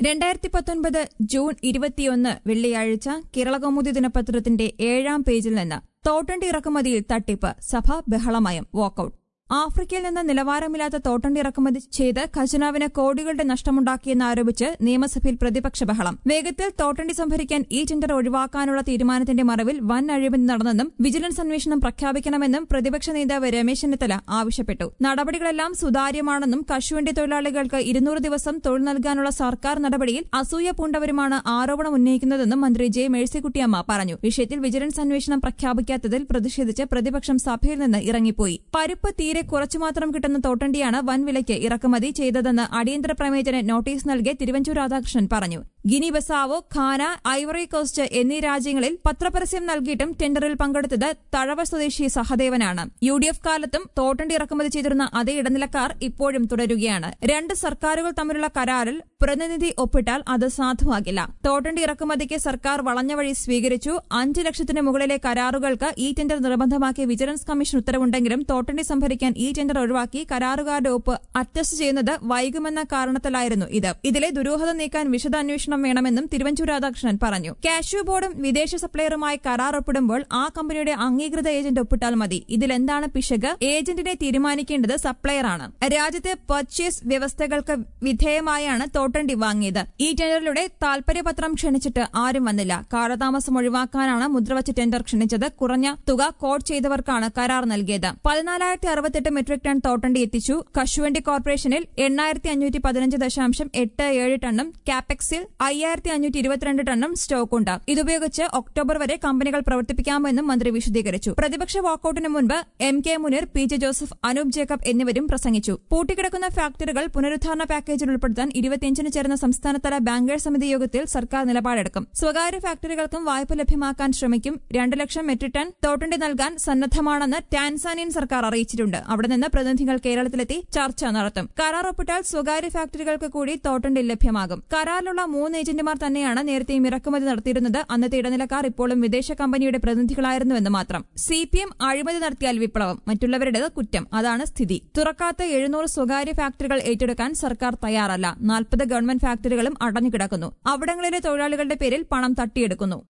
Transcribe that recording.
2019 June 21 വെള്ളിയാഴ്ച കേരളകൗമുദി ദിനപത്രത്തിന്റെ 7-ാം പേജിൽ നിന്ന് തോട്ടണ്ടി ഇറക്കുമതിയിൽ തട്ടിപ്പ്, സഭ ബഹളമയം, വാക്കൌട്ട്. ആഫ്രിക്കയിൽ നിന്ന് നിലവാരമില്ലാത്ത തോട്ടണ്ടി ഇറക്കുമതി ചെയ്ത് ഖജനാവിന് കോടികളുടെ നഷ്ടമുണ്ടാക്കിയെന്നാരോപിച്ച് നിയമസഭയിൽ പ്രതിപക്ഷ ബഹളം. വേഗത്തിൽ തോട്ടണ്ടി സംഭരിക്കാൻ ഈ ടെൻഡർ ഒഴിവാക്കാനുള്ള തീരുമാനത്തിന്റെ മറവിൽ വൻ അഴിമതി നടന്നെന്നും വിജിലൻസ് അന്വേഷണം പ്രഖ്യാപിക്കണമെന്നും പ്രതിപക്ഷ നേതാവ് രമേശ് ചെന്നിത്തല ആവശ്യപ്പെട്ടു. നടപടികളെല്ലാം സുതാര്യമാണെന്നും കശുവണ്ടി തൊഴിലാളികൾക്ക് 200 ദിവസം തൊഴിൽ നൽകാനുള്ള സർക്കാർ നടപടിയിൽ അസൂയ പൂണ്ടവരുമാണ് ആരോപണം ഉന്നയിക്കുന്നതെന്നും മന്ത്രി ജെ മേഴ്സിക്കുട്ടിയമ്മ പറഞ്ഞു. വിഷയത്തിൽ വിജിലൻസ് അന്വേഷണം പ്രഖ്യാപിക്കാത്തതിൽ പ്രതിഷേധിച്ച് പ്രതിപക്ഷം സഭയിൽ നിന്ന് ഇറങ്ങിപ്പോയി. പരിപ്പ് തീരെ കുറച്ചുമാത്രം കിട്ടുന്ന തോട്ടണ്ടിയാണ് വൻവിലയ്ക്ക് ഇറക്കുമതി ചെയ്തതെന്ന് അടിയന്തര പ്രമേയത്തിന് നോട്ടീസ് നൽകിയ തിരുവഞ്ചൂർ രാധാകൃഷ്ണൻ പറഞ്ഞു. Guinea Bissau, Ghana, Ivory Coast എന്നീ രാജ്യങ്ങളിൽ പത്രപരസ്യം നൽകിയിട്ടും ടെൻഡറിൽ പങ്കെടുത്തത് തഴവ സ്വദേശി സഹദേവനാണ്. UDF കാലത്തും തോട്ടണ്ടി ഇറക്കുമതി ചെയ്തിരുന്ന അതേ ഇടനിലക്കാർ ഇപ്പോഴും തുടരുകയാണ്. രണ്ട് സർക്കാരുകൾ തമ്മിലുള്ള കരാറിൽ പ്രതിനിധി ഒപ്പിട്ടാൽ അത് സാധുവാകില്ല. തോട്ടണ്ടി ഇറക്കുമതിക്ക് സർക്കാർ വളഞ്ഞ വഴി സ്വീകരിച്ചു. 5 ലക്ഷത്തിന് മുകളിലെ കരാറുകൾക്ക് ഈ ടെൻഡർ നിർബന്ധമാക്കി വിജിലൻസ് കമ്മീഷൻ ഉത്തരവുണ്ടെങ്കിലും തോട്ടണ്ടി സംഭരിക്കാൻ ഈ ടെൻഡർ ഒഴിവാക്കി കരാറുകാരുടെ ഒപ്പ് അറ്റസ്റ്റ് ചെയ്യുന്നത് വൈകുമെന്ന കാരണത്തിലായിരുന്നു ഇത്. ഇതിലെ ദുരൂഹത നീക്കാൻ വിശദ അന്വേഷണം വേണമെന്നും തിരുവഞ്ചൂർ രാധാകൃഷ്ണൻ പറഞ്ഞു. കാഷ്യൂ ബോർഡും വിദേശ സപ്ലയറുമായി കരാർ ഒപ്പിടുമ്പോൾ ആ കമ്പനിയുടെ അംഗീകൃത ഏജന്റ് ഒപ്പിട്ടാൽ മതി. ഇതിലെന്താണ് പിശക്? ഏജന്റിനെ തീരുമാനിക്കേണ്ടത് സപ്ലയറാണ്. രാജ്യത്തെ പർച്ചേസ് വ്യവസ്ഥകൾക്ക് വിധേയമായാണ് തോട്ടണ്ടി വാങ്ങിയത്. ഈ ടെൻഡറിലൂടെ താൽപര്യപത്രം ക്ഷണിച്ചിട്ട് ആരും വന്നില്ല. കാലതാമസം ഒഴിവാക്കാനാണ് മുദ്രവച്ച ടെൻഡർ ക്ഷണിച്ചത്. കുറഞ്ഞ തുക കോഡ് ചെയ്തവർക്കാണ് കരാർ നൽകിയത്. 14,068 മെട്രിക് ടൺ തോട്ടണ്ടി എത്തിച്ചു. കശുവണ്ടി കോർപ്പറേഷനിൽ 8,515.87 ടണ്ണും കാപെക്സിൽ 5,522 ടണ്ണും സ്റ്റോക്കുണ്ട്. ഇതുപയോഗിച്ച് ഒക്ടോബർ വരെ കമ്പനികൾ പ്രവർത്തിപ്പിക്കാമെന്നും മന്ത്രി വിശദീകരിച്ചു. പ്രതിപക്ഷ വാക്കൌട്ടിന് മുൻപ് MK മുനീർ, PJ ജോസഫ്, അനൂപ് ജേക്കബ് എന്നിവരും പ്രസംഗിച്ചു. പൂട്ടിക്കിടക്കുന്ന ഫാക്ടറികൾ പുനരുദ്ധാരണ പാക്കേജിൽ ഉൾപ്പെടുത്താൻ 25-ന് ചേർന്ന സംസ്ഥാനതല ബാങ്കേഴ്സ് സമിതി യോഗത്തിൽ സർക്കാർ നിലപാടെടുക്കും. സ്വകാര്യ ഫാക്ടറികൾക്കും വായ്പ ലഭ്യമാക്കാൻ ശ്രമിക്കും. 2 ലക്ഷം മെട്രിക് ടൺ തോട്ടണ്ടി നൽകാൻ സന്നദ്ധമാണെന്ന് ടാൻസാനിയൻ സർക്കാർ അറിയിച്ചിട്ടുണ്ട്. അവിടെ നിന്ന് പ്രതിനിധികൾ കേരളത്തിലെത്തി ചർച്ച നടത്തും. കരാർ ഒപ്പിട്ടാൽ സ്വകാര്യ ഫാക്ടറികൾക്ക് കൂടി തോട്ടണ്ടി ലഭ്യമാകും. കരാറിലുള്ള 3 ഏജന്റുമാർ തന്നെയാണ് നേരത്തെയും ഇറക്കുമതി നടത്തിയിരുന്നത്. അന്നത്തെ ഇടനിലക്കാർ ഇപ്പോഴും വിദേശ കമ്പനിയുടെ പ്രതിനിധികളായിരുന്നുവെന്ന് മാത്രം. CPM അഴിമതി നടത്തിയാൽ വിപ്ലവം, മറ്റുള്ളവരുടേത് കുറ്റം. അതാണ് സ്ഥിതി. തുറക്കാത്ത 700 സ്വകാര്യ ഫാക്ടറികൾ ഏറ്റെടുക്കാൻ സർക്കാർ തയ്യാറല്ല. 40 ഗവൺമെന്റ് ഫാക്ടറികളും അടഞ്ഞുകിടക്കുന്നു. അവിടങ്ങളിലെ തൊഴിലാളികളുടെ പേരിൽ പണം തട്ടിയെടുക്കുന്നു.